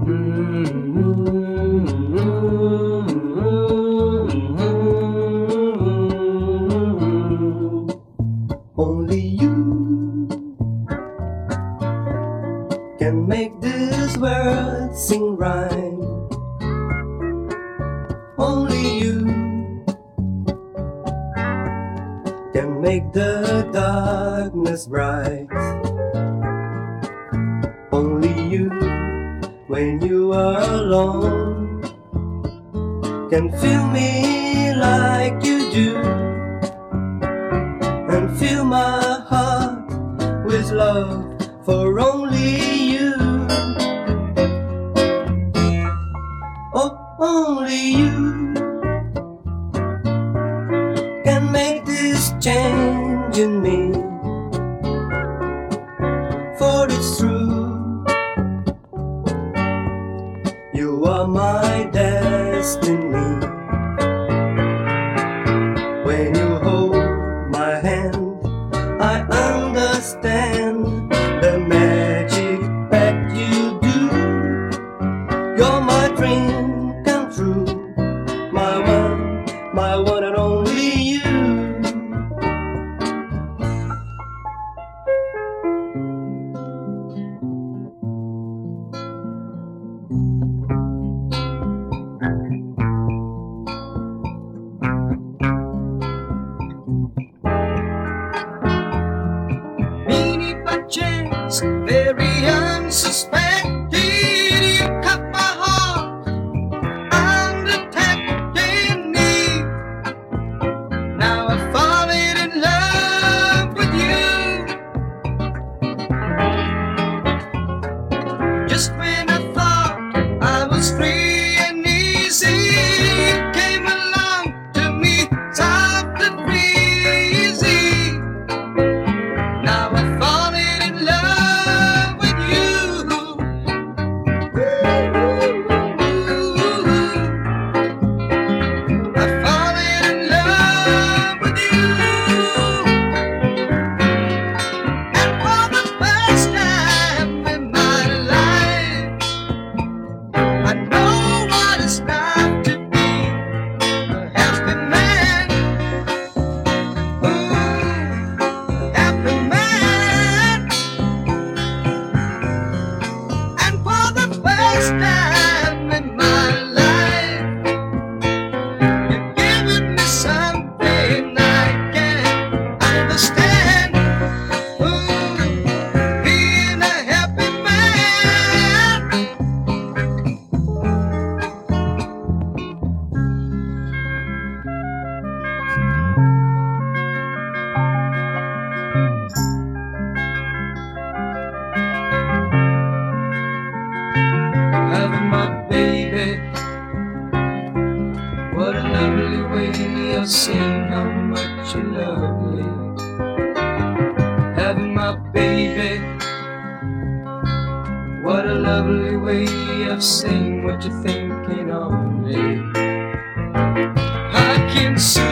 Only you can make this world sing rhyme. Only you can make the darkness bright. Only you, when you are alone, can feel me like you do, and fill my heart with love for only you. Oh, only you can make this change in me. For it's true, you are my destiny. When you hold my hand, I understand the magic that you do. You're my dream come true, my one and only you. Chance, very unsuspected, you cut my heart, undetected me. Now I've fallen in love with you. Just when I thought I was free and easy, you came along to me, soft and breezy. Now I've fallen in love with you. I've fallen in love with you. And for the first time in my life, I know what it's like to be a happy man. Ooh, happy man. And for the first time in my life, you've given me something I can't understand. Ooh, being a happy man. Having my baby, what a lovely way of saying how much you love me. Having my baby, what a lovely way of saying what you're thinking of me. I can see